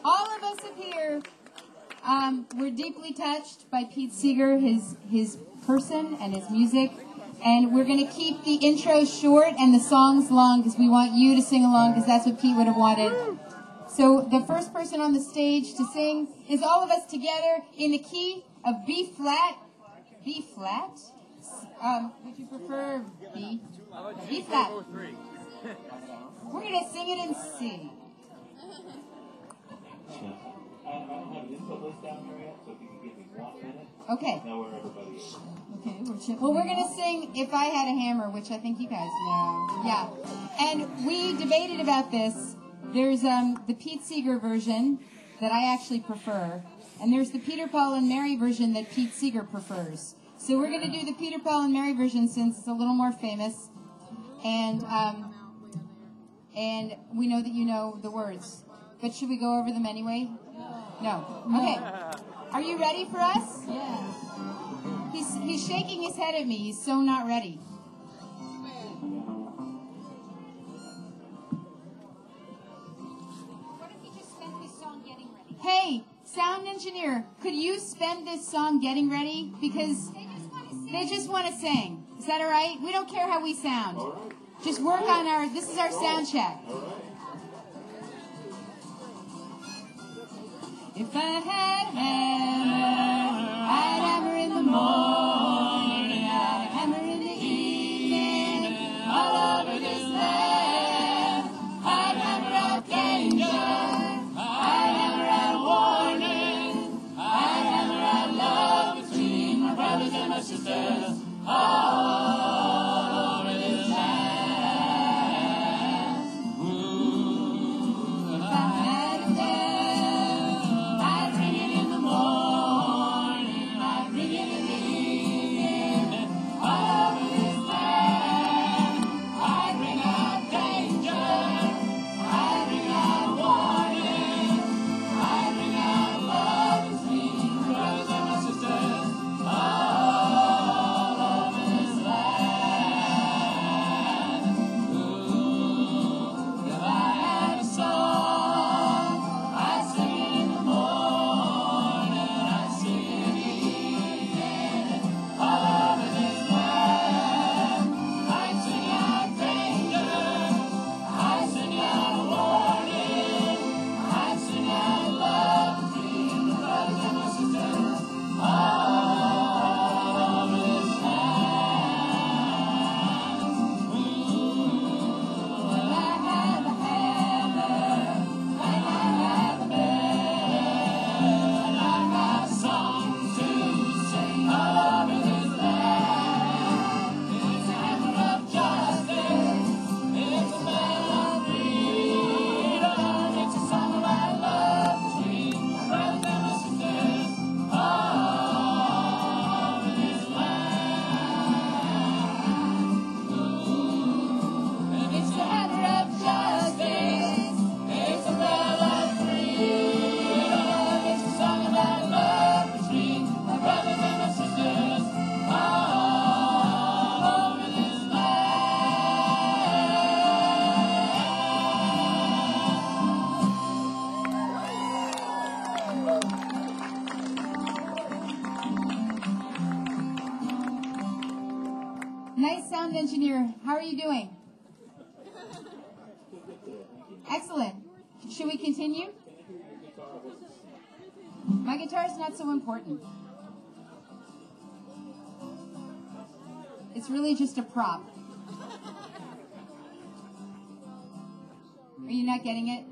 All of us up here, we're deeply touched by Pete Seeger, his person and his music. And we're going to keep the intro short and the songs long because we want you to sing along because that's what Pete would have wanted. So the first person on the stage to sing is all of us together in the key of B flat. B flat? Would you prefer B? B flat. We're going to sing it in C. I don't have an input list down here yet, so if you can give me 1 minute. Okay. Know where everybody is. Okay, well, we're going to sing If I Had a Hammer, which I think you guys know. Yeah. And we debated about this. There's the Pete Seeger version that I actually prefer, and there's the Peter, Paul, and Mary version that Pete Seeger prefers. So we're going to do the Peter, Paul, and Mary version since it's a little more famous, and we know that you know the words. But should we go over them anyway? No. Okay. Are you ready for us? Yes. He's shaking his head at me. He's so not ready. What if you just spent this song getting ready? Hey, sound engineer, could you spend this song getting ready? Because they just want to sing. Is that all right? We don't care how we sound. Just work on this is our sound check. If I had a hammer, I'd hammer in the morning, I'd hammer in the evening, all over this land. I'd hammer out danger, I'd hammer out warning, I'd hammer out love between my brothers and my sisters, all over this land. Ooh, if I had a hammer, Nice sound engineer. How are you doing? Excellent. Should we continue? My guitar's not so important. It's really just a prop. Are you not getting it?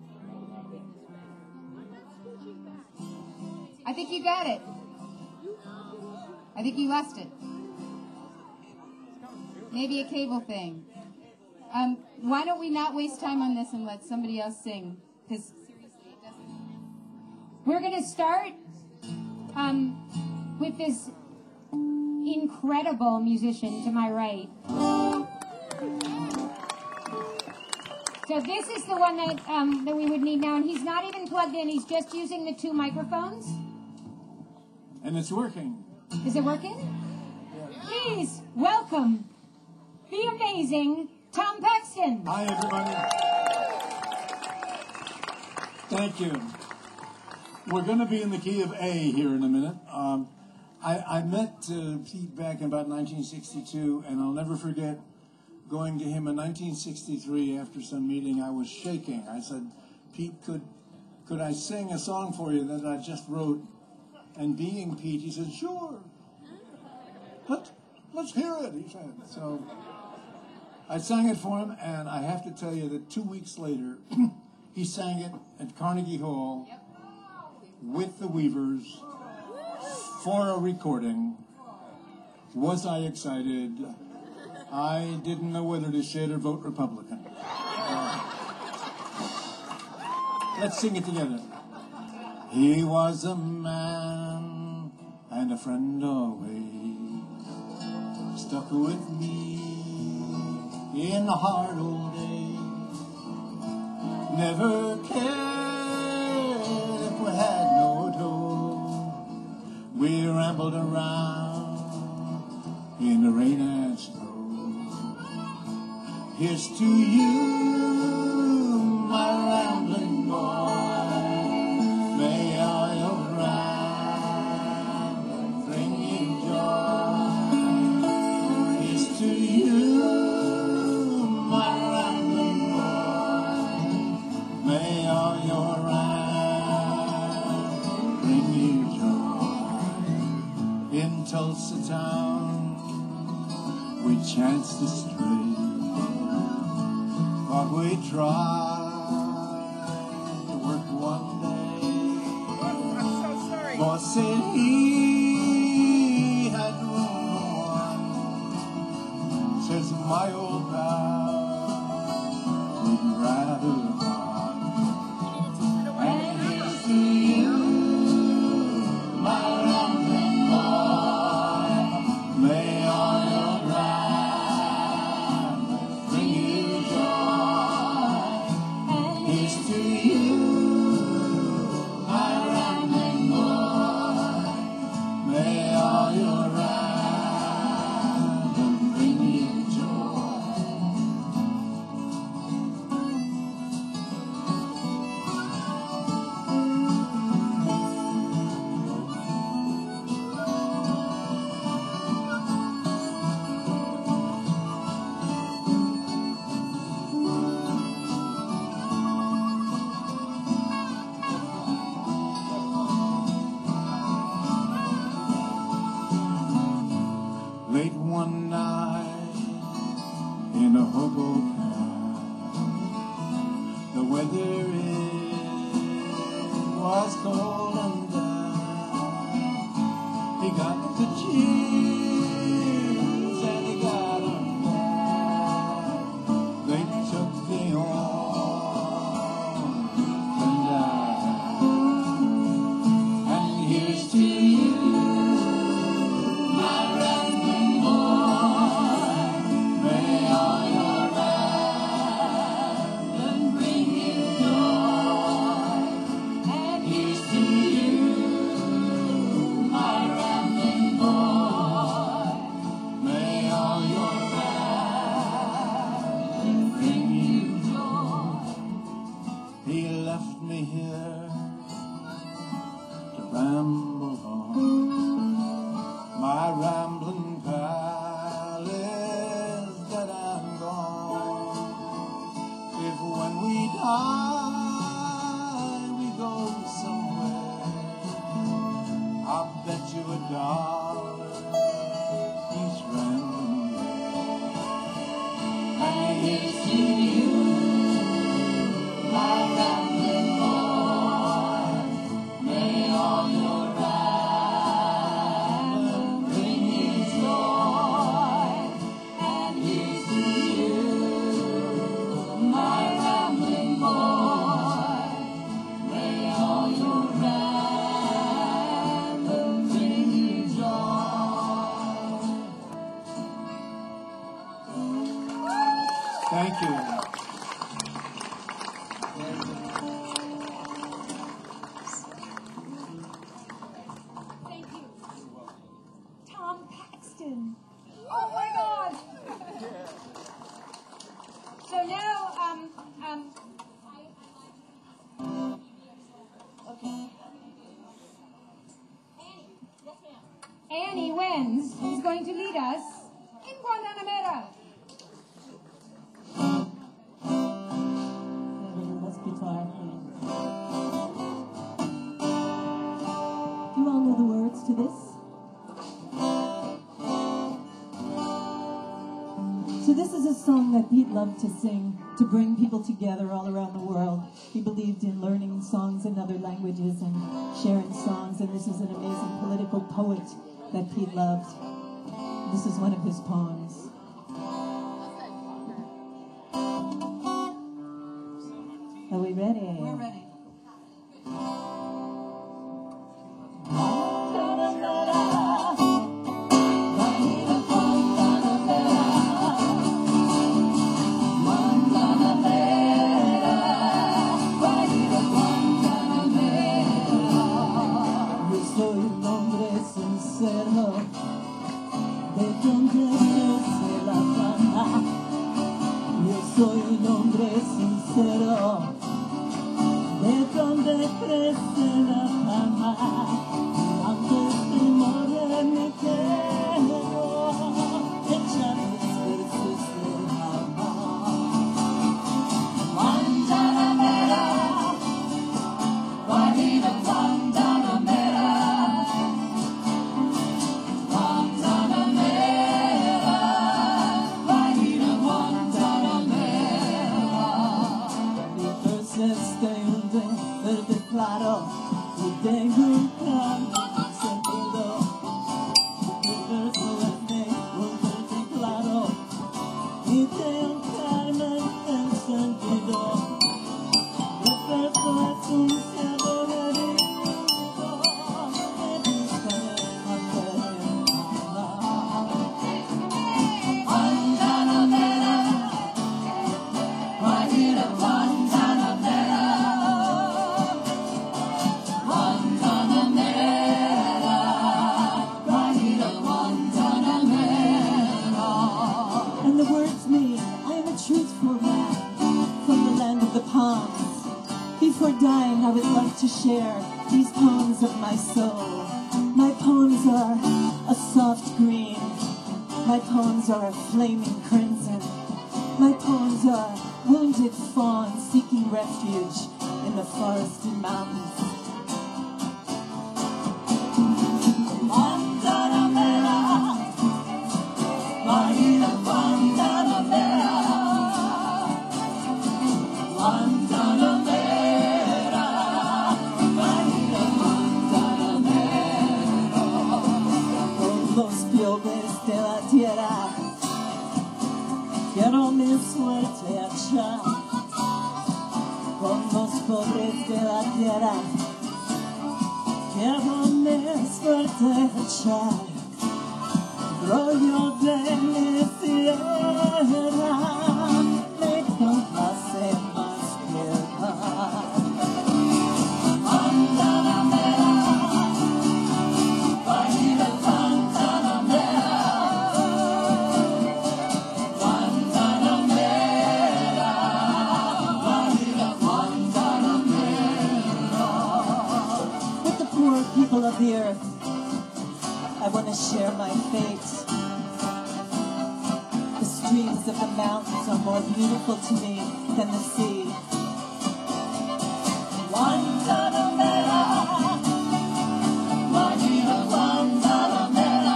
I think you got it. I think you lost it. Maybe a cable thing. Why don't we not waste time on this and let somebody else sing? Because seriously, it doesn't. We're going to start with this incredible musician to my right. So this is the one that we would need now, and he's not even plugged in. He's just using the 2 microphones. And it's working. Is it working? Yeah. Please welcome the amazing Tom Paxton. Hi, everybody. Thank you. We're going to be in the key of A here in a minute. I met Pete back in about 1962, and I'll never forget going to him in 1963 after some meeting. I was shaking. I said, Pete, could I sing a song for you that I just wrote? And being Pete, he said, sure. Let's hear it, he said. So I sang it for him, and I have to tell you that 2 weeks later, he sang it at Carnegie Hall with the Weavers for a recording. Was I excited? I didn't know whether to shed or vote Republican. Let's sing it together. He was a man and a friend always, stuck with me in the hard old days. Never cared if we had no dough. We rambled around in the rain and snow. Here's to you, my rambling boy. May all your ramblings bring you joy. Here's to you, my rambling boy. May all your ramblings bring you joy. In Tulsa town, we chanced to stray. Thought we'd try to work one day. Boss said he had room for one. Says my old pal would rather run. And here's to you, my rambling boy. May all your ramblings bring you joy. Here's to you, my rambling boy. May all your ramblings bring you joy. Late one night in a hobo camp, the weather it was cold and damp. He got the chills and he got 'em bad. They took the arm and died. And here's to you, my rambling boy. May all your rambling bring you joy. And here's to you, my rambling boy. May all your rambling bring you joy. He left me here to ramble on. My rambling pal is dead and gone. If when we die we go somewhere, I'll bet you $1 he's rambling there. And here's to you, my rambling boy. May all your ramblings bring you joy. And here's to you, my rambling boy. May all your ramblings bring you joy. Thank you. Thank you. Tom Paxton. Oh my God. So now, Winds, who's going to lead us in Guantanamera. Let's guitar. Do you all know the words to this? So this is a song that Pete loved to sing to bring people together all around the world. He believed in learning songs in other languages and sharing songs, and this is an amazing political poet that Pete loved. This is one of his poems. Are we ready? We're ready. Soy un hombre sincero, de donde crece la fama, aunque se muere me quedo, echar mis versos de amor. Guantanamera, Guajira Guantanamera, Guantanamera, Guajira Guantanamera. Estoy verde claro y tengo un cambio sentido. Mi verso es de un verde claro y tengo un carmen encendido. Mi verso es un cielo herido que buscaré hacer en amar. Guantanamera, Guajira Guantanamera. And the words mean I am a truthful man from the land of the palms. Before dying, I would love to share these poems of my soul. My poems are a soft green. My poems are a flaming crimson. My poems are wounded fawns seeking refuge in the forested mountains. Guantanamera, Guajira Guantanamera, Guantanamera, Guajira Guantanamera. Con los piobres de la tierra quiero mi suerte echar. Con los pobres de la tierra quiero mi suerte echar. Rollo de mi tierra me complace más piedad. Guantanamera, Guajira Guantanamera, Guantanamera, Guajira Guantanamera. With the poor people of the earth, I want to share my fate. The streams of the mountains are more beautiful to me than the sea. Guantanamera, Guajira Guantanamera,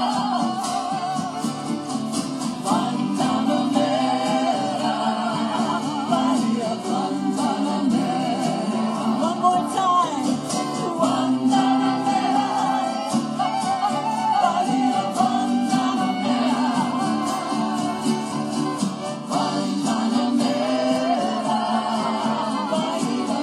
Guantanamera, Guajira Guantanamera. One more time. Guantanamera, Guajira Guantanamera, Guantanamera, Guajira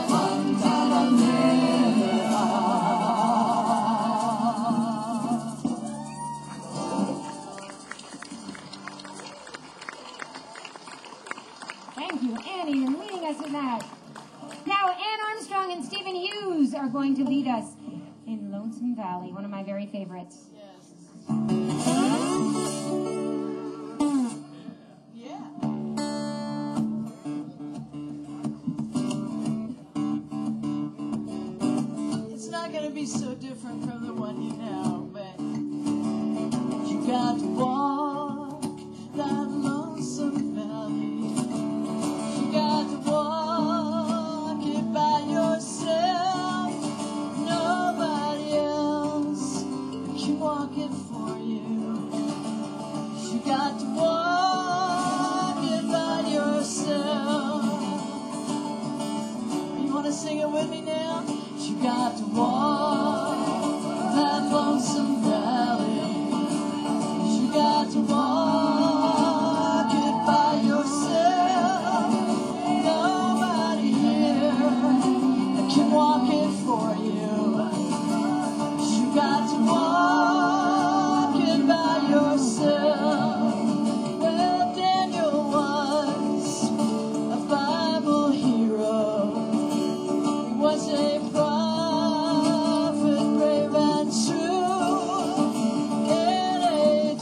Thank you, Annie, for leading us in that. Now, Ann Armstrong and Stephen Hughes are going to lead us in Lonesome Valley, one of my very favorites. It's not going to be so different from the one you know, but got to walk that lonesome valley. You got to walk it by yourself. Nobody else can walk it for you. You got to walk it by yourself. You want to sing it with me now? You got to walk that lonesome valley. You got to walk it by yourself. Nobody here can walk it for you. You got to walk it by yourself. Well, Daniel was a Bible hero. He was a prophet, brave and true. In a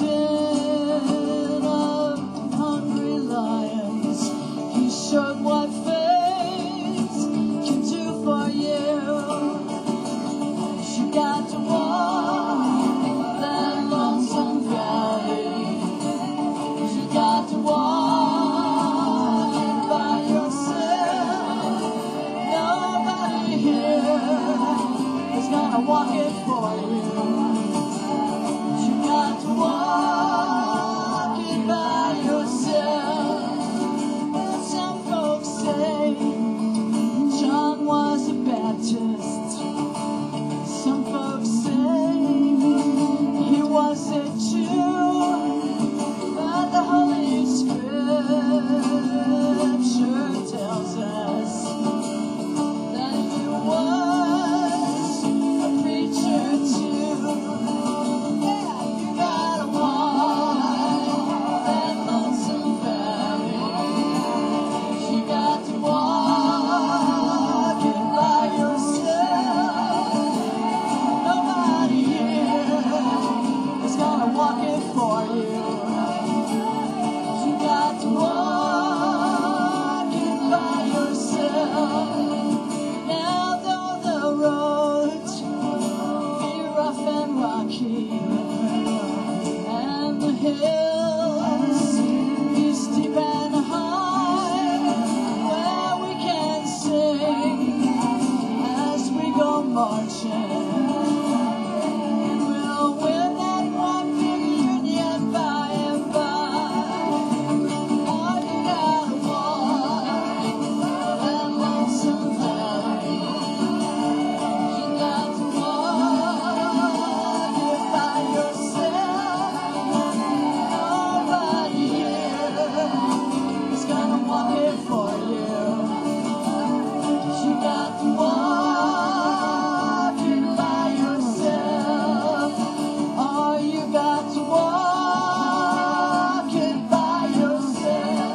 den of hungry lions, he showed what faith can do for you. You got to walk that lonesome valley. You got to walk it by yourself. Nobody here is gonna walk it for you. You got to walk it by yourself. Well, some folks say John was a Baptist. Some folks say he was a Jew, but the Holy Scripture tells us that he was a preacher too. Yeah, you gotta walk that lonesome valley. You got to walk it by yourself. Nobody here is gonna walk it for you. You got to walk it by yourself. Now though the road be rough and rocky, and the hills be steep and high, well, we can sing as we go marching. We'll win that one big union by and by. Oh, you gotta walk that lonesome valley. You got to walk it by yourself. Nobody here is gonna walk it for you. You got to walk it by yourself. Oh, you got to walk it by yourself.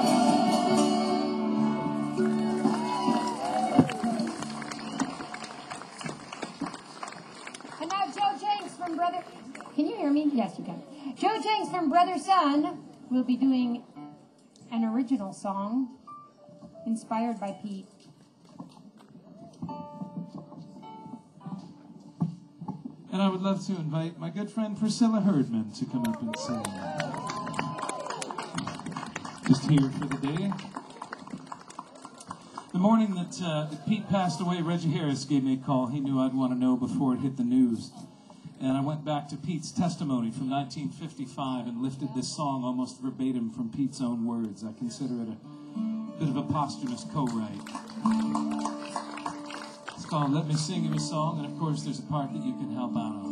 And now Joe Jenks from Brother... Can you hear me? Yes, you can. Joe Jenks from Brother Sun will be doing an original song inspired by Pete. And I would love to invite my good friend Priscilla Herdman to come up and sing. Just here for the day. The morning that Pete passed away, Reggie Harris gave me a call. He knew I'd want to know before it hit the news. And I went back to Pete's testimony from 1955 and lifted this song almost verbatim from Pete's own words. I consider it a bit of a posthumous co-write. It's called Let Me Sing You a Song, and of course there's a part that you can help out on.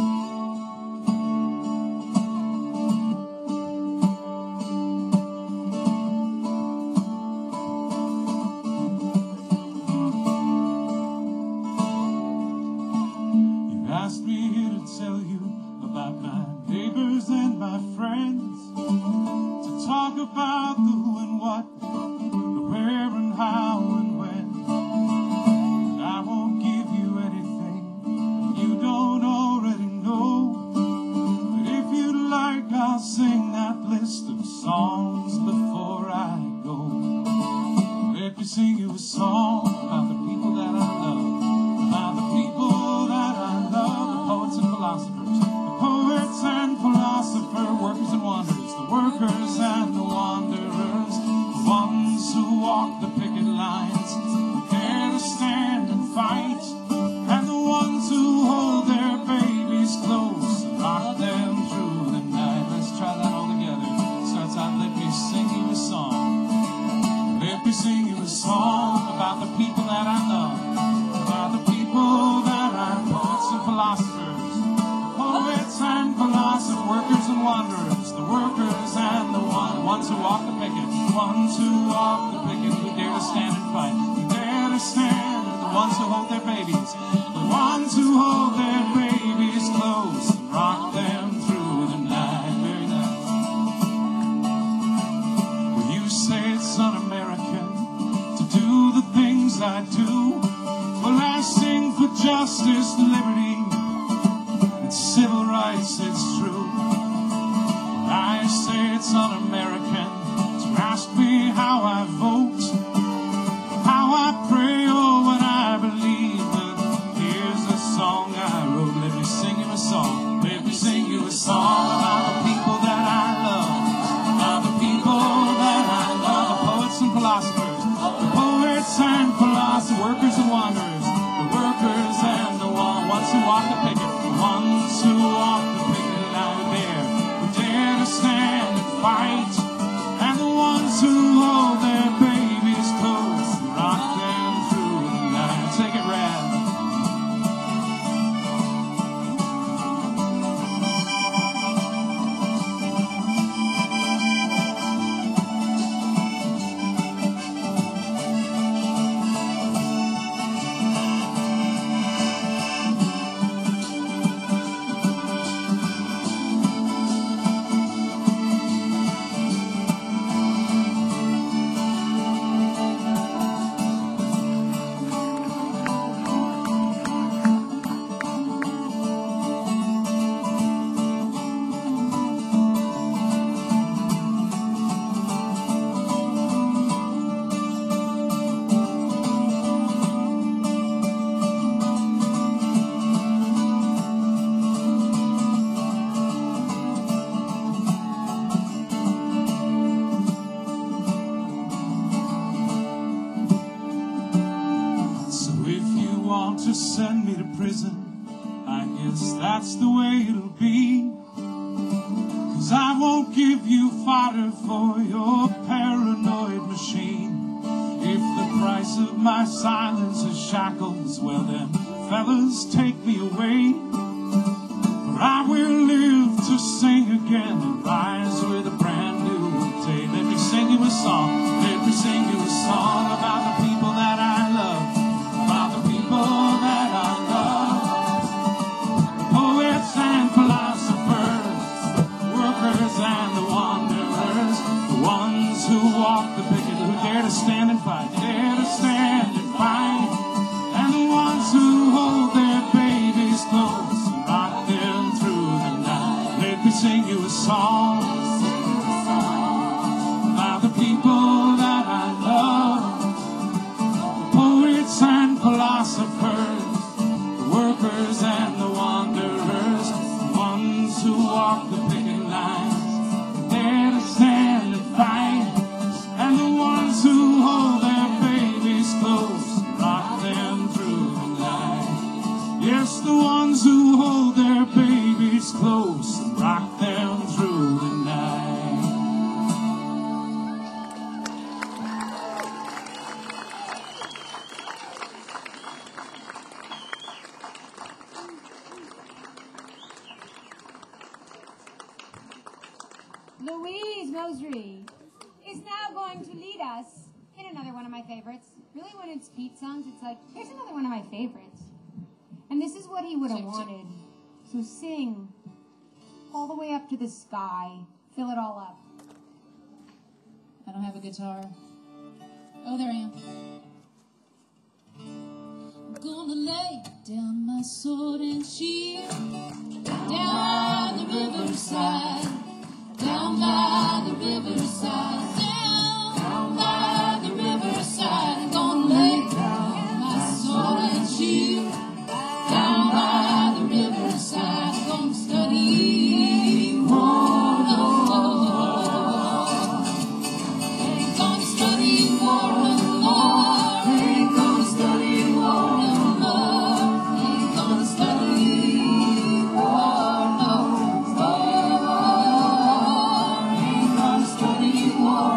You asked me to tell you about my neighbors and my friends, to talk about the who and what, the where and how and when. But I won't give you anything you don't ones who walk the picket, the ones who walk the picket, who dare to stand and fight, who dare to stand, the ones who hold their babies, the ones who hold their babies close and rock them through the night. Very nice. Well, you say it's un-American to do the things I do. Well, I sing for justice, liberty, and civil rights, it's true. I say it's un-American to ask me how I vote, how I pray, or what I believe. But here's a song I wrote. Let me sing you a song. Let me sing you a song about the people that I love, about the people that I love, the poets and philosophers, the poets and philosophers, workers and wanderers, the workers and the ones who walk the picket, the ones who walk the picket line there, who dare to stand and fight, and the ones who hold their babies close and rock them through the night. Take it, Rad. To send me to prison, I guess that's the way it'll be. 'Cause I won't give you fodder for your paranoid machine. If the price of my silence is shackles, well then, fellas, take me away. For I will live to sing again and rise with a brand new day. Let me sing you a song. Let me sing you a song about the people that I love, about the people that I love, poets and philosophers, workers and the wanderers, the ones who walk the picket, who dare to stand and fight, dare to stand and fight, and the ones who hold their babies close and rock them through the night. Let me sing you a song about the people that I love, poets and philosophers, the workers and the wanderers, the ones who walk the picket lines, dare to stand and fight, and the ones who hold their babies close and rock them through the night. Yes, the ones who hold their babies close and rock them through the night. Louise Mosry is now going to lead us in another one of my favorites. Really, when it's Pete songs, it's like, here's another one of my favorites. And this is what he would have wanted. So sing all the way up to the sky. Fill it all up. I don't have a guitar. Oh, there I am. I'm gonna lay down my sword and shield down the riverside, down by the riverside, down by the riverside. I'm gonna lay down my sword and shield down by the riverside. I'm gonna study war no more. Ain't gonna study war no more. Ain't gonna study war no more. Ain't gonna study war no more. Ain't gonna study war.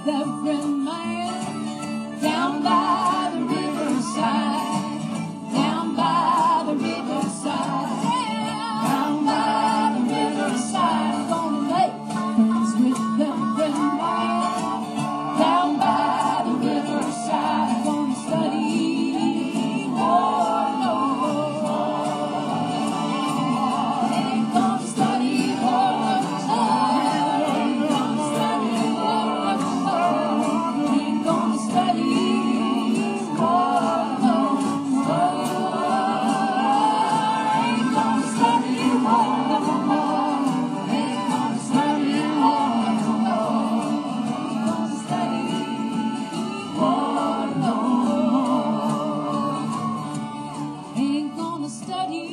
every man down by the riverside, down by the riverside, down by the riverside. Gonna make friends with every man down by the riverside. Gonna study war, no more. Ain't gonna study war, no more. Ain't gonna study war, no more. Ain't gonna study war, no more. Ain't gonna study war, no more. Ain't gonna study war, no more. Ain't gonna study war, no more. Ain't gonna study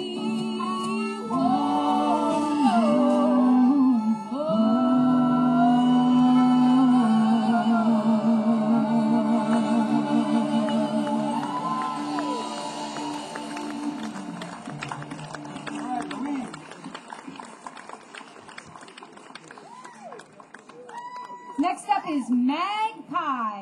Next up is Magpie.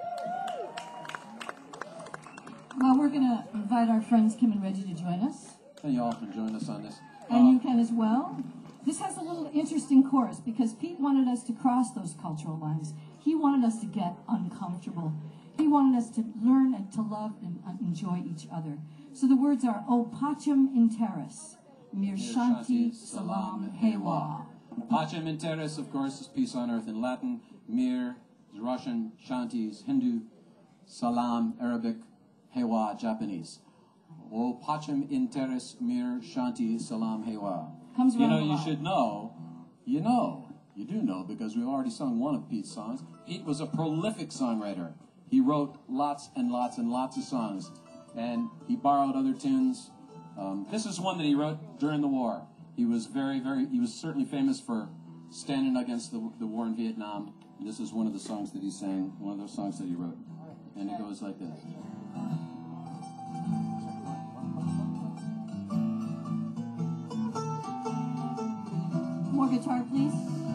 Well, we're going to invite our friends Kim and Reggie to join us, And y'all can join us on this. and you can as well. This has a little interesting chorus because Pete wanted us to cross those cultural lines. He wanted us to get uncomfortable. He wanted us to learn and to love and enjoy each other. So the words are, O pacem in terris, mir shanti salam hewa. Pacem in terris, of course, is peace on earth in Latin. Mir is Russian. Shanti is Hindu. Salam, Arabic. Hewa, Japanese. O pacem in terris, mir shanti salam hewa. Comes You around know, a you lot. should know. You do know because we've already sung one of Pete's songs. Pete was a prolific songwriter. He wrote lots and lots and lots of songs, and he borrowed other tunes. This is one that he wrote during the war. He was he was certainly famous for standing against the war in Vietnam. And this is one of the songs that he sang, one of those songs that he wrote. And it goes like this. More guitar, please.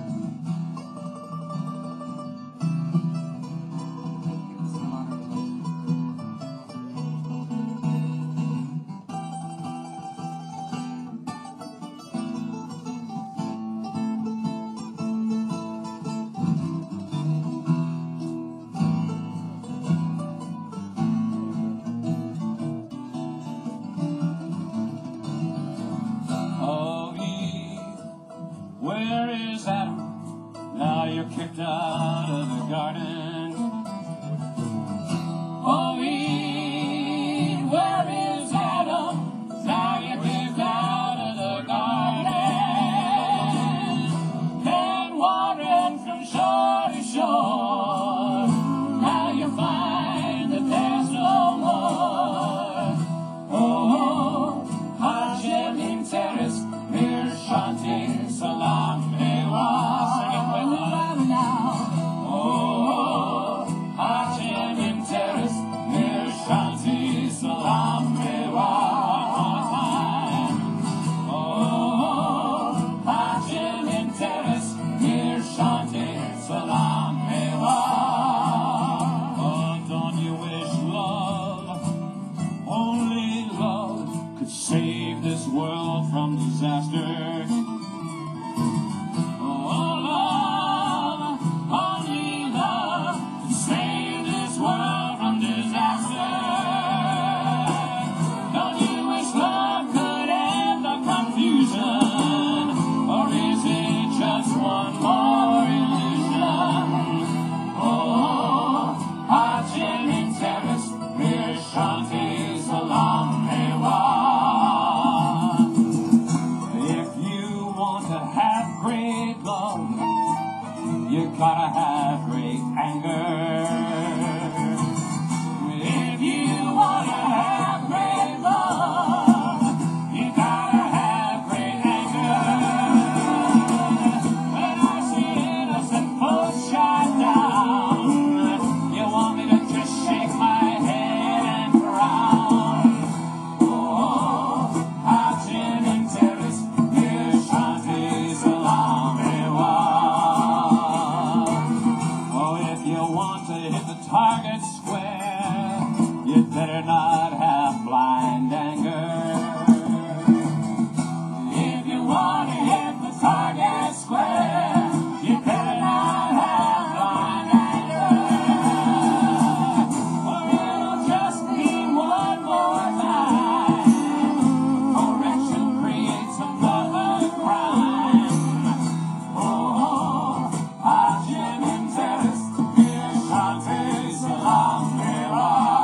Oh, Eve, where is Adam? Now you're kicked out of the garden. Oh, Eve, where is Adam? Now you're kicked out of the garden. Then wandering from shore to shore, now you find that there's no more. Oh, Hachem in terris, mir shanti salam hewa. Sing it with us. Oh, Hachem in terris, mir shanti salam hewa. Oh, Hachem in terris, mir shanti salam hewa. Oh, don't you wish love, only love, could save this world from disaster? Oh, love, only love, could save this world from disaster. Don't you wish love could end the confusion? Or is it just one more illusion? Oh, Hachem in terris, mir shanti salam hewa. If you want to have great love, you gotta have great anger. If you want to have great love, you gotta have great anger. When I see innocent folks shot down, you want me to just shake my head and frown. Oh, Hachem in terris, mir shanti salam hewa. want to hit the target square, you'd better not have blind anger. If you want to hit the target square, you better not have blind anger. Or it'll just be one more time. Correction creates another crime. Oh, Jim and Dennis, here Shantae's along the line.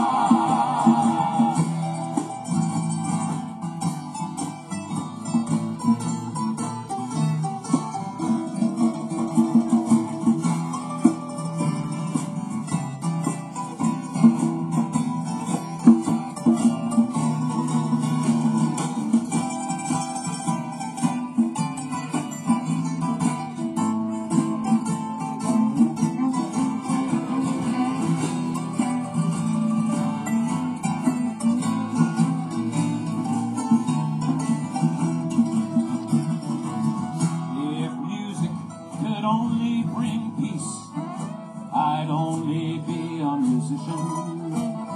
If music could only bring peace, I'd only be a musician.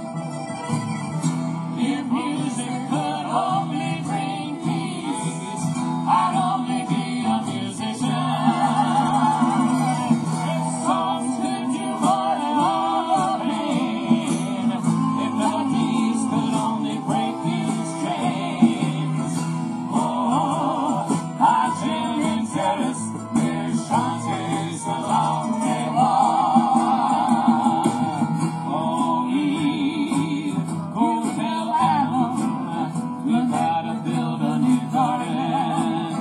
If music could only bring peace, I'd only be a musician. If songs could do more than all the pain, if melodies could only break these chains, oh, I'd sing in Paris, where Shantae's along the line. Oh, Eve, go tell Adam, we've gotta build a new garden.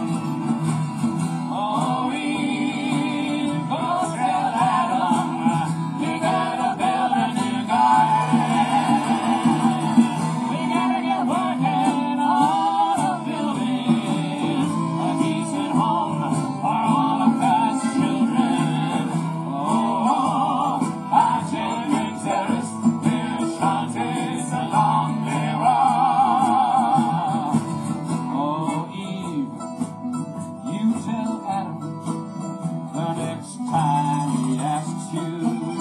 Oh, Eve, go tell Adam, we gotta build a new garden. We gotta get working on a building a decent home for all of God's children. Oh, our children terrace, where Shantae's along the road. Oh, Eve, you tell Adam the next time he asks you.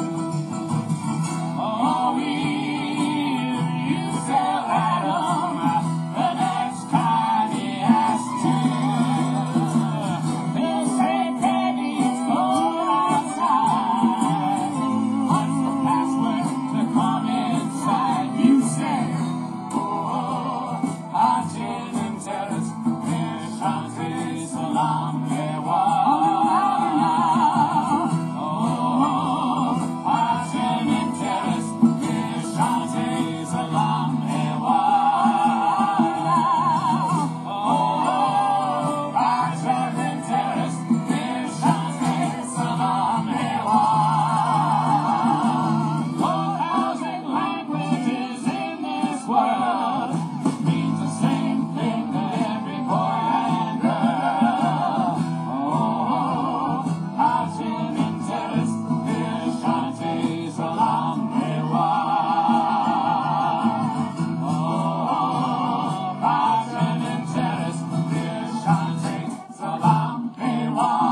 Oh, Eve, you tell Adam the next time he asks you. They say, baby, it's cold outside. What's the password to come inside? You say, oh, our children terrace, where Shantae's along the wall. Oh, our children terrace, where Shantae's along the wall. Oh, our children terrace, where Shantae's along the wall. 4,000 languages in this world means the same thing to every boy and girl. Oh, our children terrace, where Shantae's along the wall. Oh, our children terrace, where Shantae's along the wall.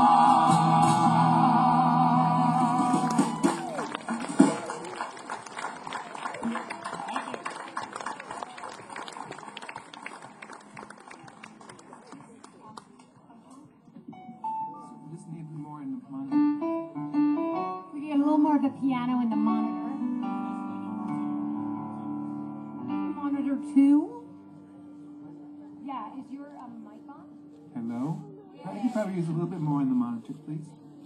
Just need more in the monitor. We get a little more of the piano in the monitor. Monitor 2? Yeah, is your mic on? Hello? I could probably use a little bit more in the monitor, please.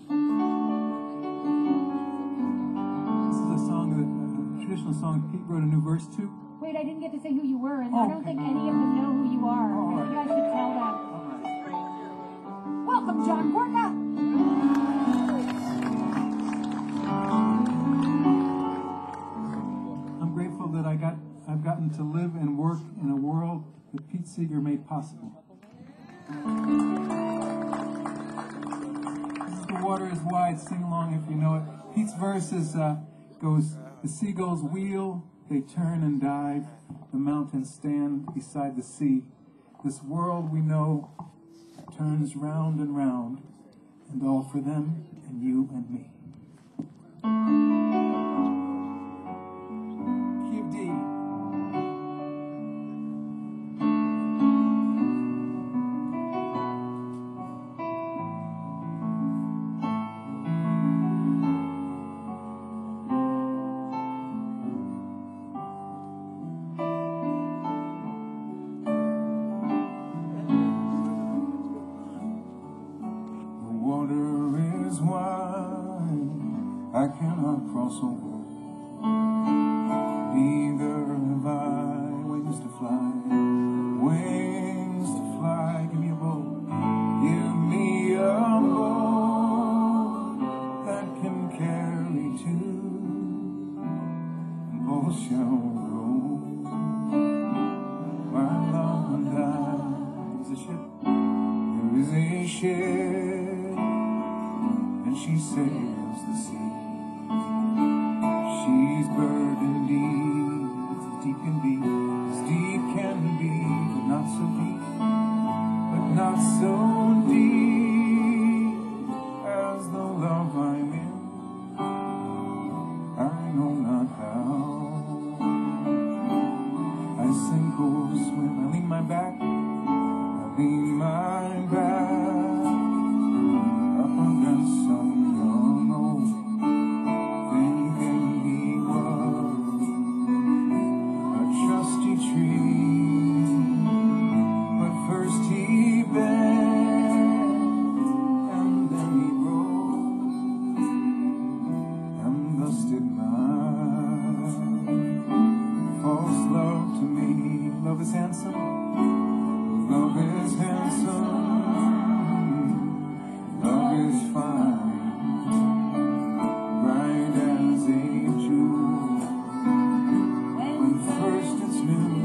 This is a song, a traditional song Pete wrote a new verse to. Wait, I didn't get to say who you were, and I Oh, don't okay. think any of them know who you are. All right. You guys should tell them. All right. Welcome, John Gorka. I'm grateful that I've gotten to live and work in a world that Pete Seeger made possible. This is The Water is Wide, sing along if you know it. Pete's verse goes, the seagulls wheel, they turn and dive, the mountains stand beside the sea. This world we know turns round and round, and all for them and you and me. cannot cross over. Neither have I wings to fly. Wings to fly, give me a boat. Give me a boat that can carry two. Both shall row. My love and I is a ship. There is a ship, and she sails the sea. She's burdened deep, as deep can be, as deep can be, but not so deep, but not so deep as the love I'm in. I know not how. I sink or swim, I lean my back, I lean my back up against some young old thinking he was a trusty tree. But first he bent, and then he broke, and thus did mine. False love to me, love is handsome, love is handsome, love is fine, bright as a jewel, when first it's new,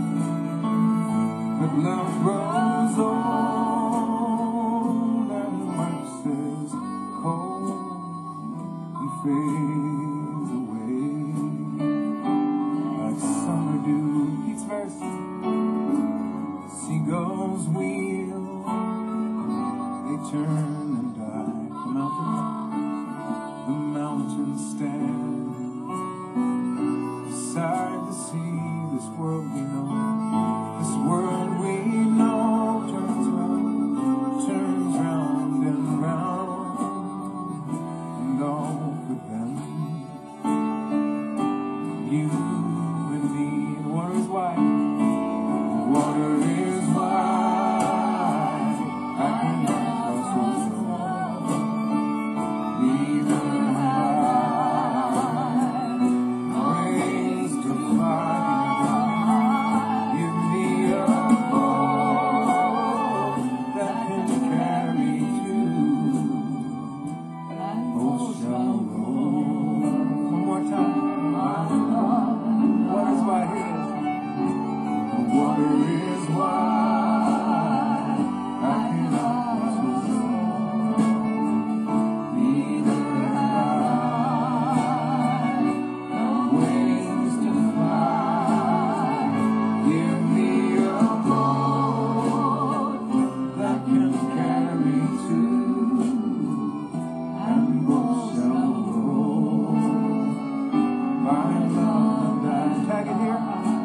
but love grows old and waxes cold and fades away. Like summer dew, Keats' verse. Seagulls wheel, they turn and die. The mountains stand beside the sea. This world we know, this world we know turns round and round, and all for them. You and me, the water is wide, the water is wide. I cannot cross over, neither have I wings to fly. Give me a boat that can carry two. Both shall roll. One more time. Water is wide here. The water is wide. I cannot cross over. Neither have I wings to fly. Give me a boat that can carry two, and both shall roll. My love and I, tag it here.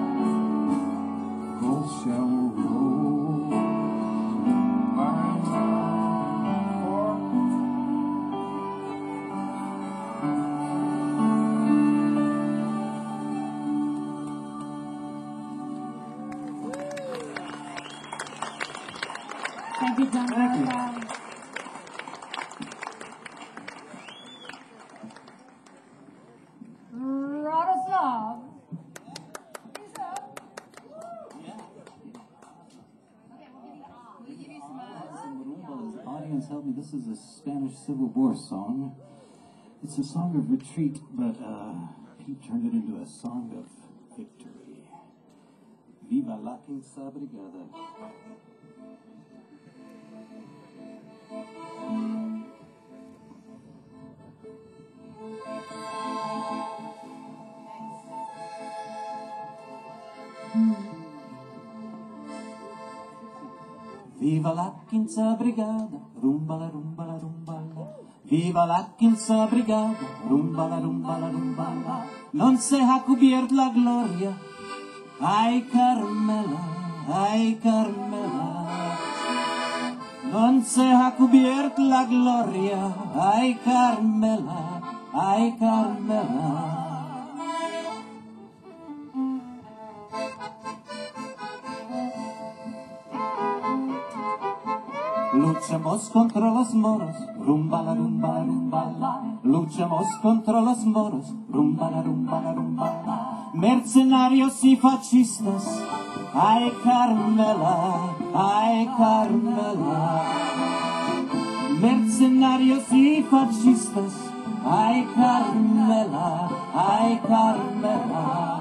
Both shall roll. My love, Thank you, John. Thank you. Radoslav. The audience help me. This is a Spanish Civil War song. It's a song of retreat, but Pete turned it into a song of victory. Viva la Quinta Brigada. Viva la Quinta Brigada, rumbala, rumbala, rumbala. Viva la Quinta Brigada, rumbala, rumbala, rumbala. Non se ha cubierto la gloria. Ay Carmela, ay Carmela. Non se ha cubierto la gloria. Ay Carmela, ay Carmela. Luchamos contra los moros, rumbala, rumbala, rumbala. luchamos contra los moros, rumbala, rumbala, rumbala, mercenarios y fascistas, ay Carmela, ay Carmela, mercenarios y fascistas, ay Carmela, ay Carmela.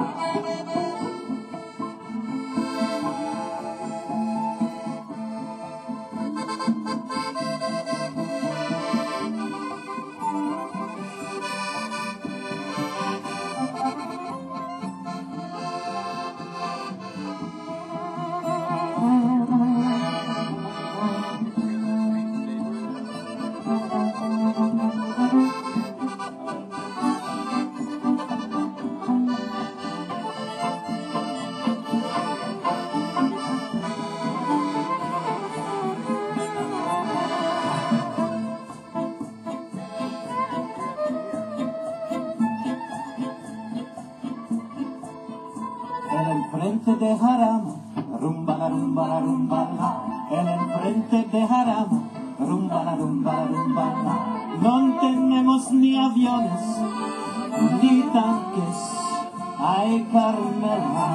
En el frente de Jarama, rumbala, rumbala, rumbala. En el frente de Jarama, rumbala, rumbala, rumbala. No tenemos ni aviones, ni tanques, ay Carmela.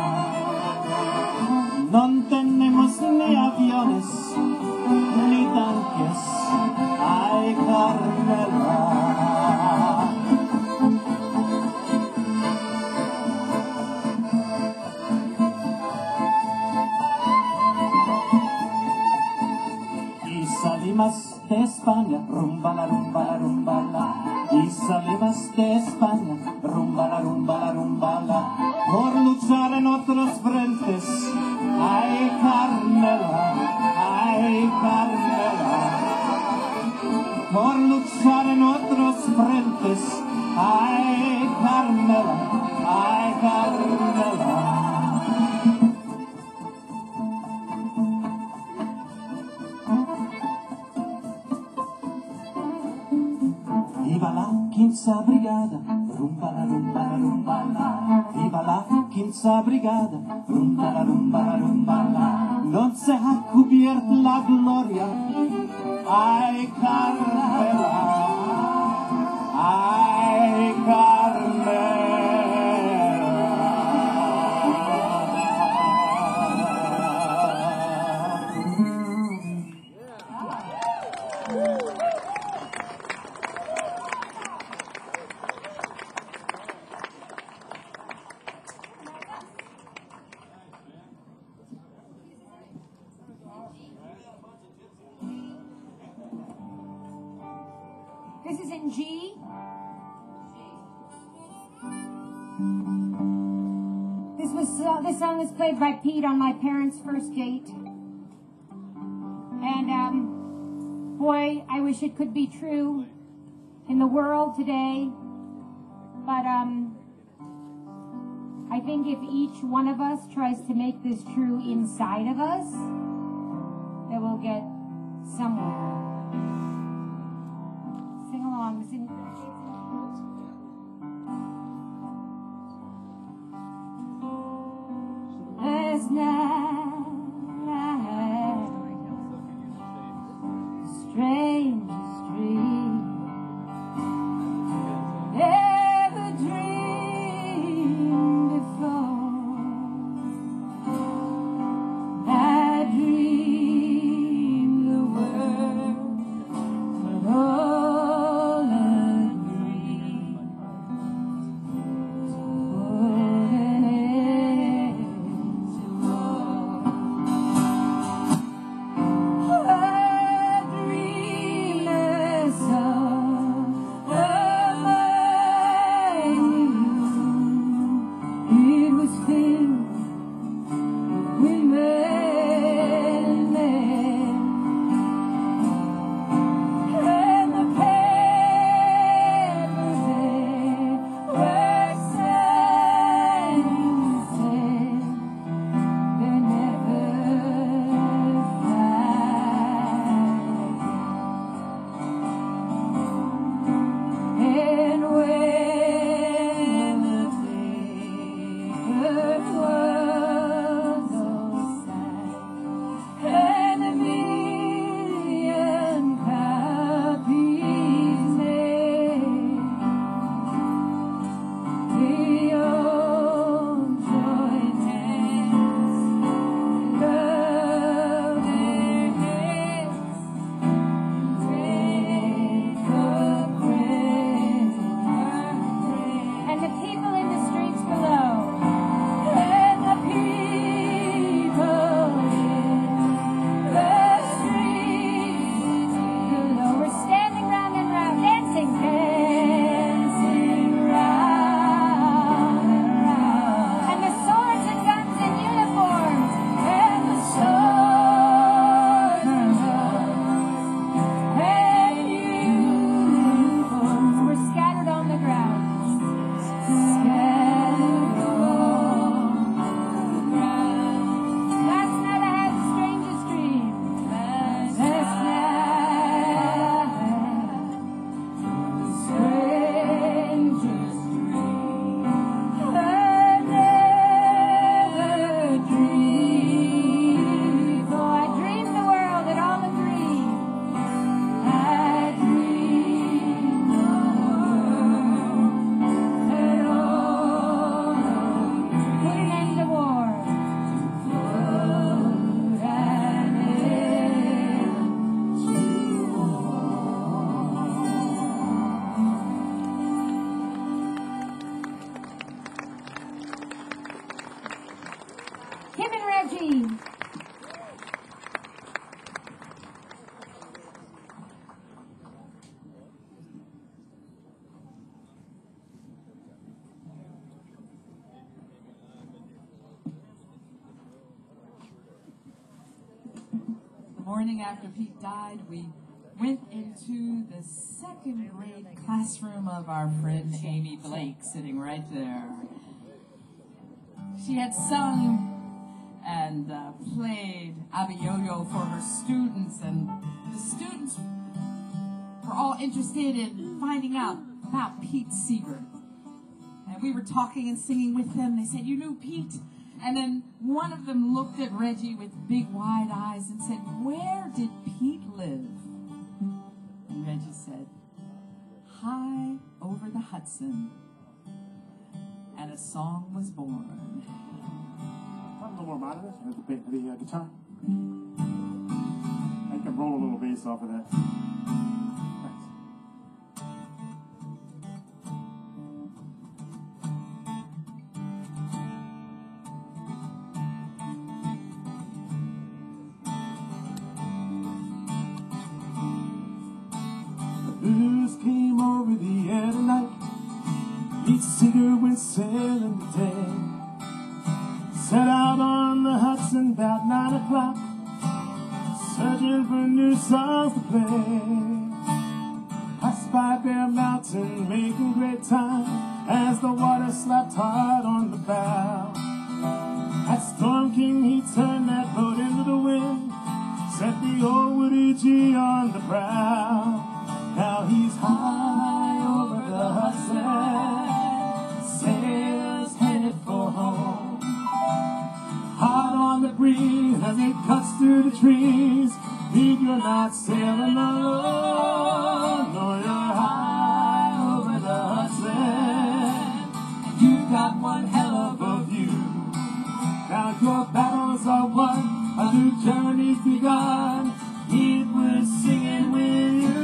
No tenemos ni aviones, ni tanques, ay Carmela. Salimos de España, rumbala, rumbala, rumbala. Y salimos de España, rumbala, rumbala, rumbala. Por luchar en otros frentes, ay Carmela, ay Carmela. Por luchar en otros frentes, ay Carmela, ay Carmela. Viva la quinta brigada, rumbala, rumbala, rumbala. Viva la quinta brigada, rumbala, rumbala, rumbala. No se ha cubierto la gloria, ay Carmela, ay Carmela. This is in G. This song was played by Pete on my parents' first date. And boy, I wish it could be true in the world today. But I think if each one of us tries to make this true inside of us, then we'll get somewhere. Sing along. Sing. Last night I had the strangest dream. Never dreamed before. I dreamed the world Reggie. The morning after Pete died, we went into the second grade classroom of our friend Amy Blake, sitting right there. She had sung and played Abiyoyo for her students, and the students were all interested in finding out about Pete Seeger. And we were talking and singing with them. They said, "You knew Pete?" And then one of them looked at Reggie with big wide eyes and said, "Where did Pete live?" And Reggie said, "High over the Hudson." And a song was born. A little more modern, the guitar. I can roll a little bass off of that. Blues came over the air tonight. Pete Seeger went sailing today. Set out on the Hudson about 9 o'clock, searching for new songs to play. Passed by Bear Mountain, making great time as the water slapped hard on the bow. At Storm King, he turned that boat into the wind, set the old Woody G on the prow. Now he's high over the Hudson, sails headed for home. Hot on the breeze as it cuts through the trees. Pete, you're not sailing alone. No, you're high over the Hudson. You've got one hell of a view. Now your battles are won, a new journey's begun. Pete, we're singing with you.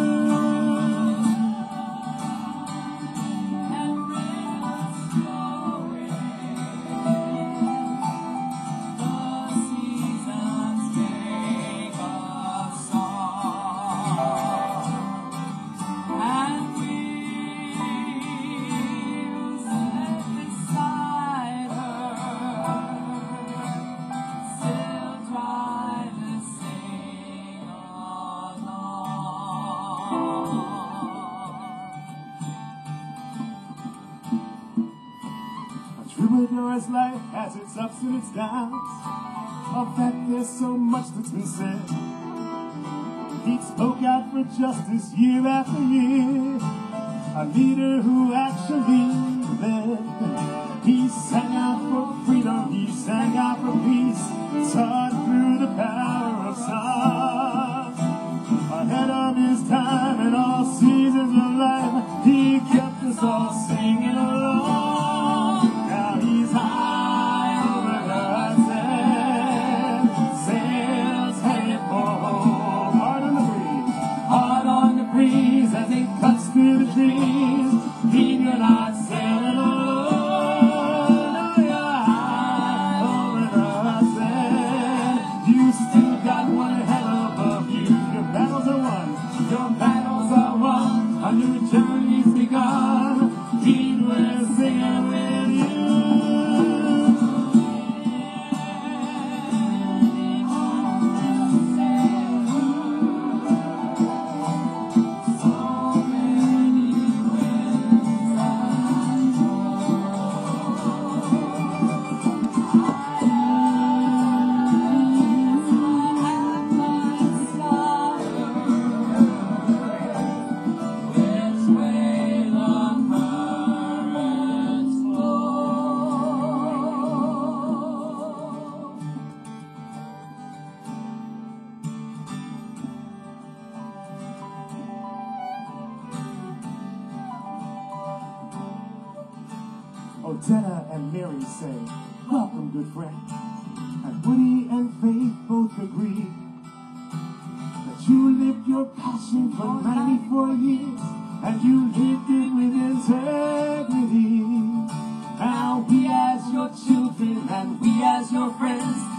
Troubadour's life has its ups and its downs. Of that there's so much that's been said. Pete spoke out for justice year after year, a leader who actually led. He sang out for freedom, he sang out for peace, taught through the power of song. Ahead of his time in all seasons of life, he kept us all singing along. Now he's high over the Hudson, sails headed for home. Hard on the breeze as it cuts through the trees. Pete, you're not sailing alone. No, you're high over the Hudson. You still got one hell of a view. Your battles are won. Your battles are won. A new journey's begun. Pete, we're singing with you. Odetta and Mary say, "Welcome, good friend." And Woody and Faith both agree that you lived your passion for 94 years, and you lived it with integrity. Now we as your children and we as your friends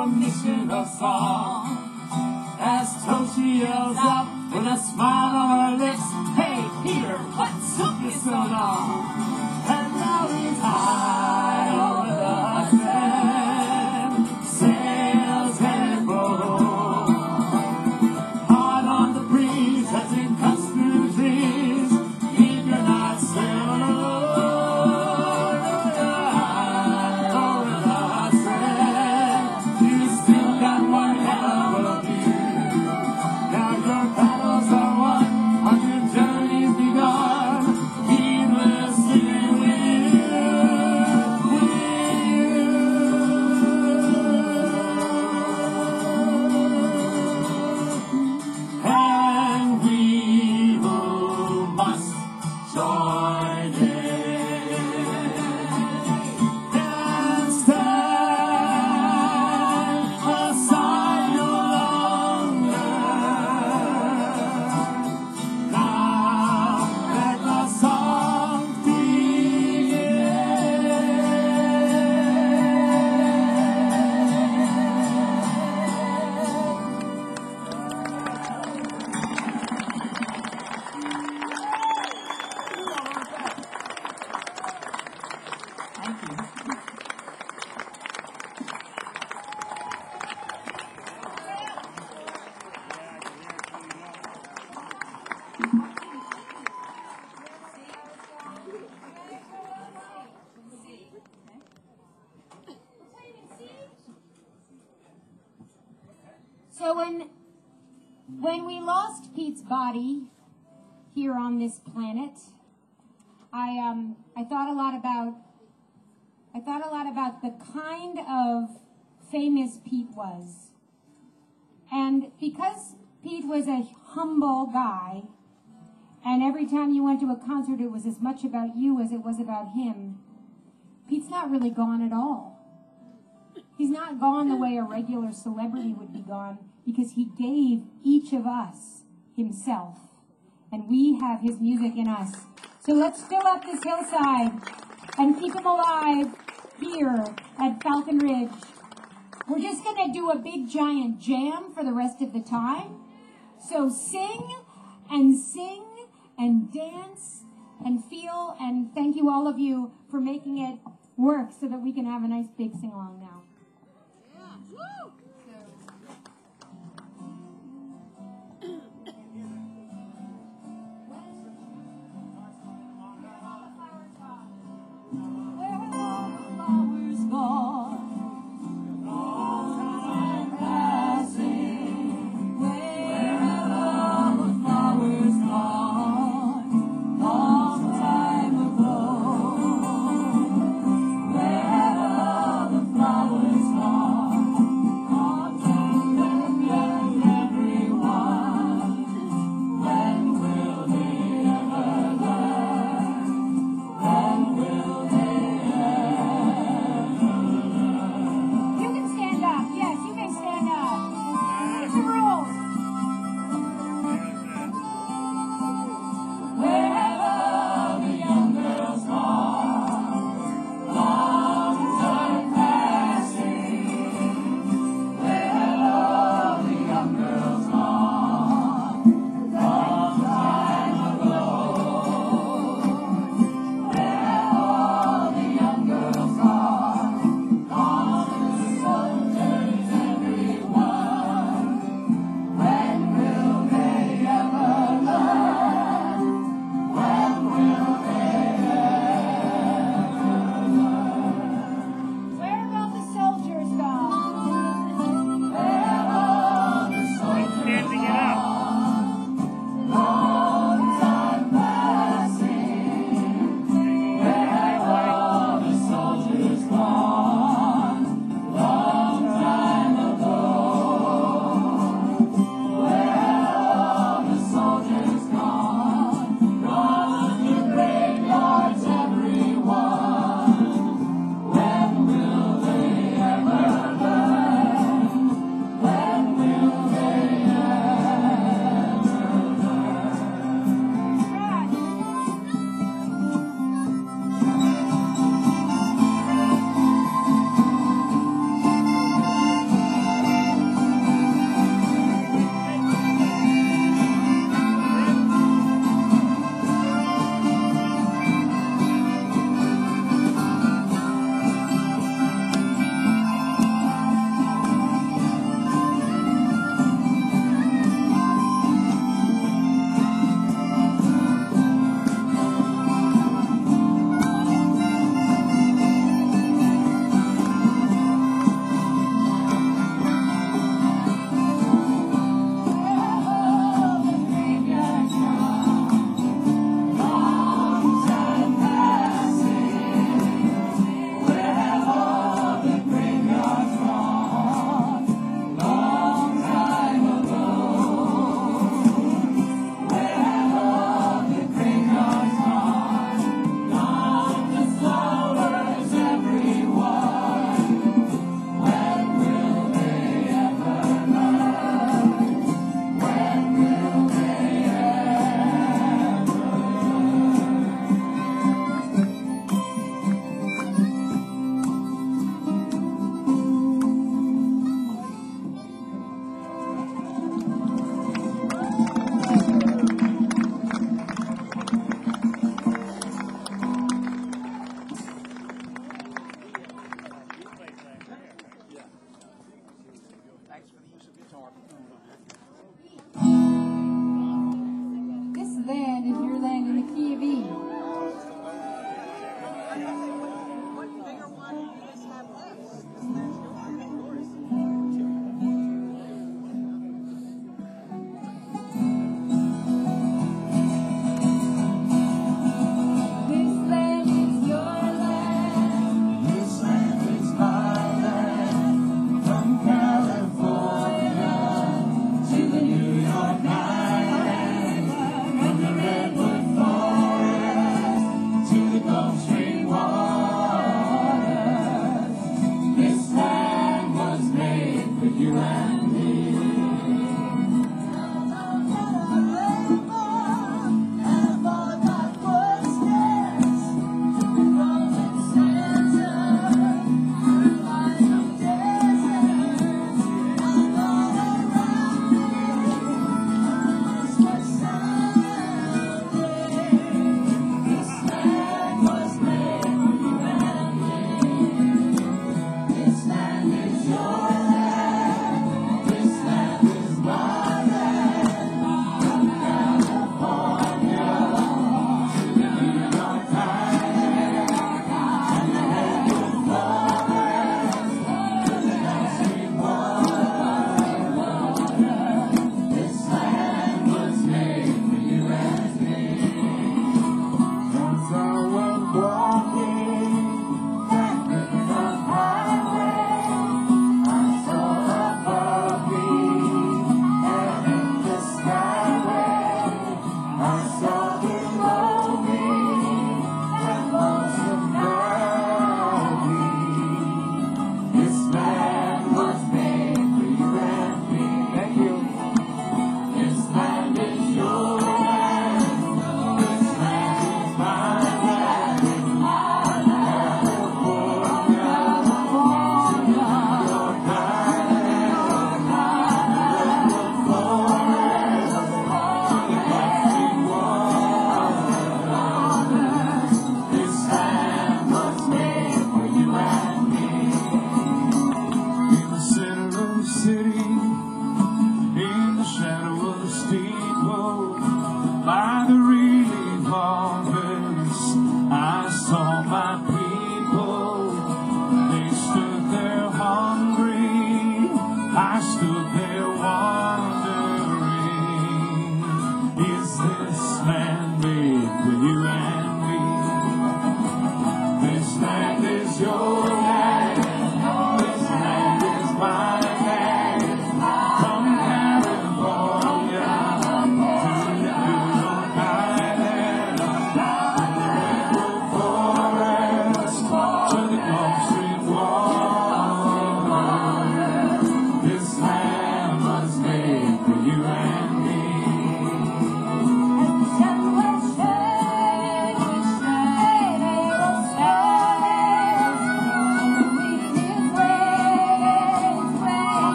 your mission of song. As Toshi yells out with a smile on her lips, hey Peter, what took you so long? And now he's high over the Hudson, sails headed for home. Hard on the breeze as it cuts through the trees, keep your night sail alone. Over the Hudson, you still got one hell of a view. Now your battles are won, on your journey's begun. Heedless singing with you. And we who must join in can stand aside no longer. Now let the song So when we lost Pete's body here on this planet, I thought a lot about the kind of famous Pete was. And because Pete was a humble guy, and every time you went to a concert it was as much about you as it was about him, Pete's not really gone at all. He's not gone the way a regular celebrity would be gone, because he gave each of us himself. And we have his music in us. So let's fill up this hillside and keep him alive here at Falcon Ridge. We're just going to do a big giant jam for the rest of the time. So sing and dance and feel, and thank you all of you for making it work so that we can have a nice big sing-along now. Flowers gone.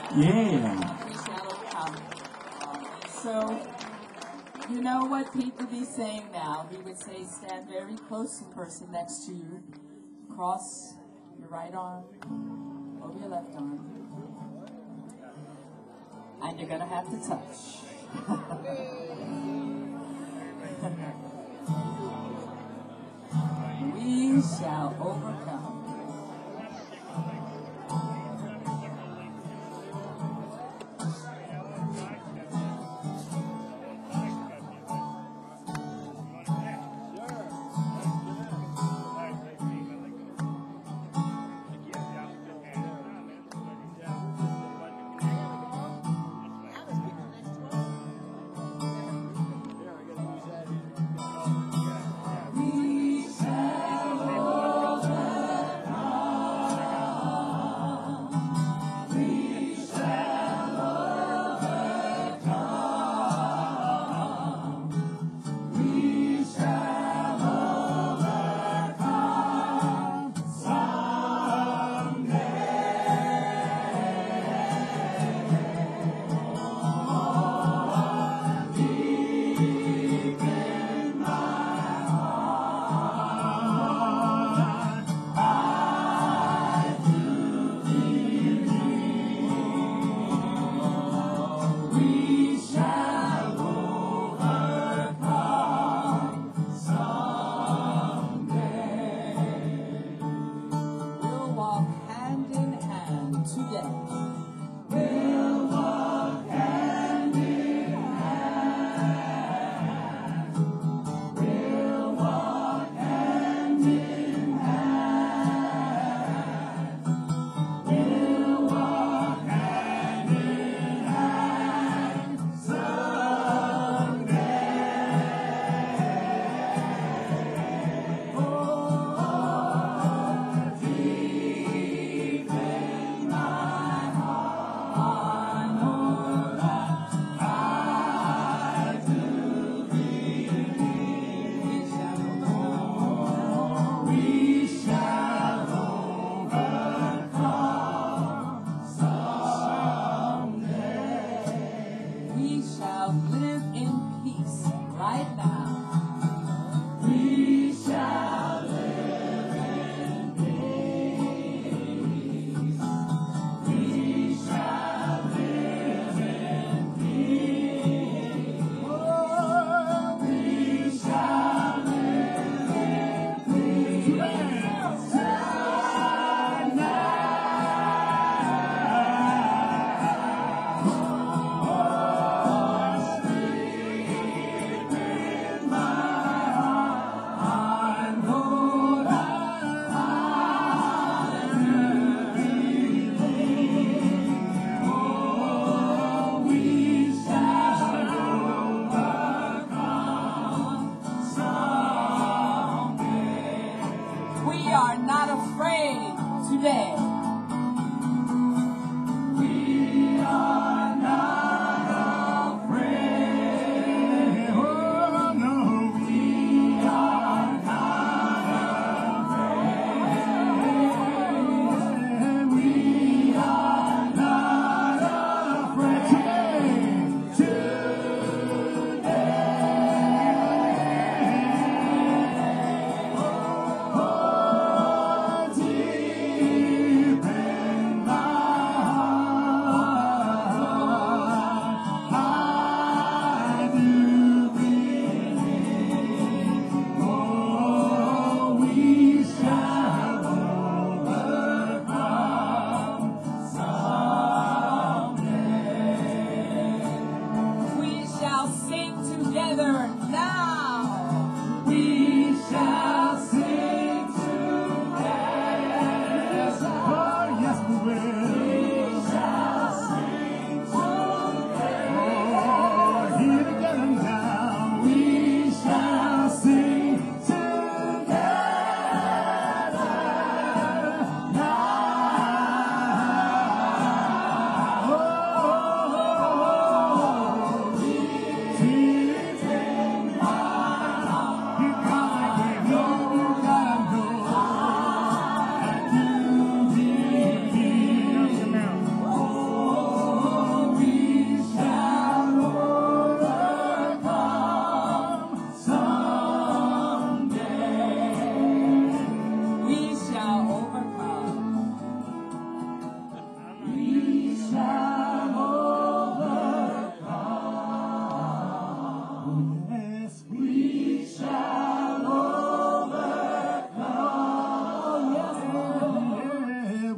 Yeah. We shall overcome. So, you know what Pete would be saying now? He would say, stand very close to the person next to you. Cross your right arm over your left arm. And you're going to have to touch. We shall overcome. We shall overcome.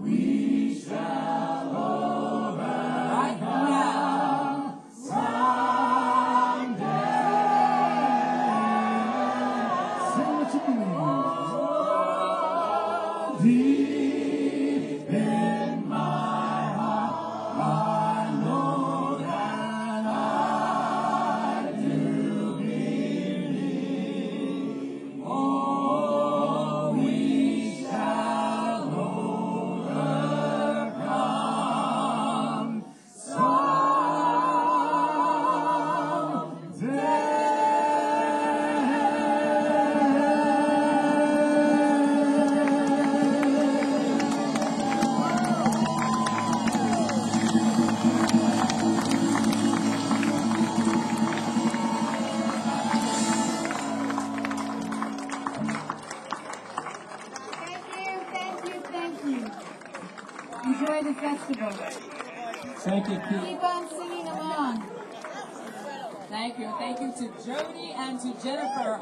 Right now. Say what you believe. Deep in my heart, I know that I do believe. Oh, we shall overcome Thank you. Enjoy the festival. Thank you, Pete. Keep on singing along. Thank you. Thank you to Jody and to Jennifer.